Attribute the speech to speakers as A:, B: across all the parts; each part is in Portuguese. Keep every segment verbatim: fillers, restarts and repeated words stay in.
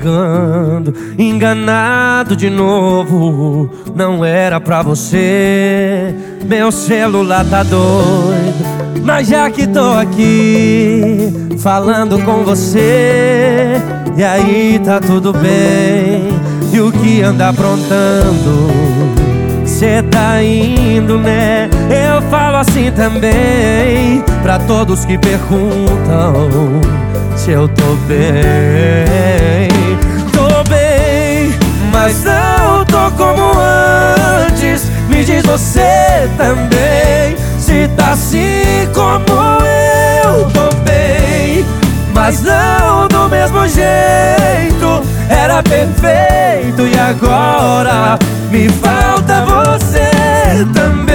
A: ligando, enganado de novo. Não era pra você, meu celular tá doido. Mas já que tô aqui, falando com você, e aí tá tudo bem. E o que anda aprontando? Cê tá indo, né? Eu falo assim também, pra todos que perguntam se eu tô bem. Tô bem, mas não tô como antes. Me diz você também, se tá assim como eu. Tô bem, mas não do mesmo jeito. Era perfeito e agora me falta você também.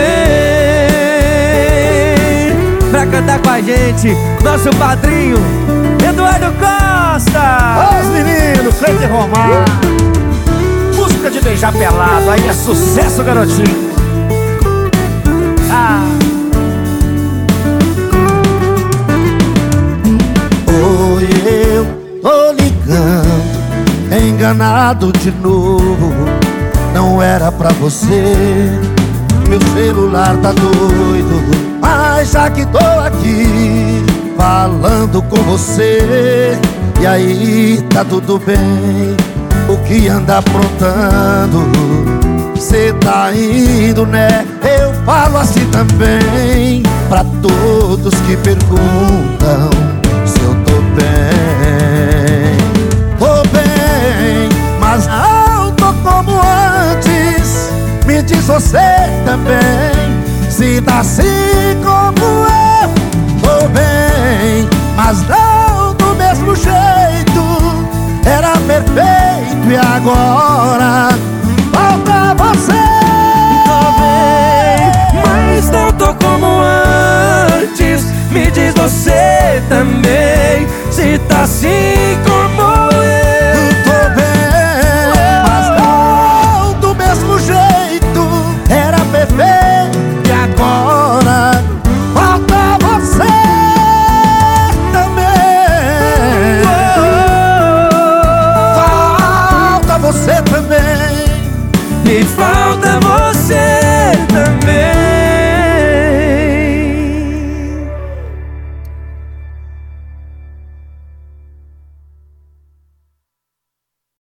A: Pra cantar com a gente, nosso padrinho Eduardo Costa.
B: Os meninos, Cleide Romar. Música de beijar pelado, aí é sucesso, garotinho. Ah.
C: Oi, eu tô ligando, enganado de novo. Não era pra você, meu celular tá doido. Mas já que tô aqui, falando com você, e aí tá tudo bem. O que anda aprontando? Cê tá indo, né? Eu falo assim também, pra todos que perguntam se eu tô bem. Tô bem, mas não tô como antes. Me diz você também, se tá assim como eu. Tô bem, mas não do mesmo jeito. Era perfeito e agora falta você.
A: Tô bem, mas não tô como antes. Me diz você também, se tá assim como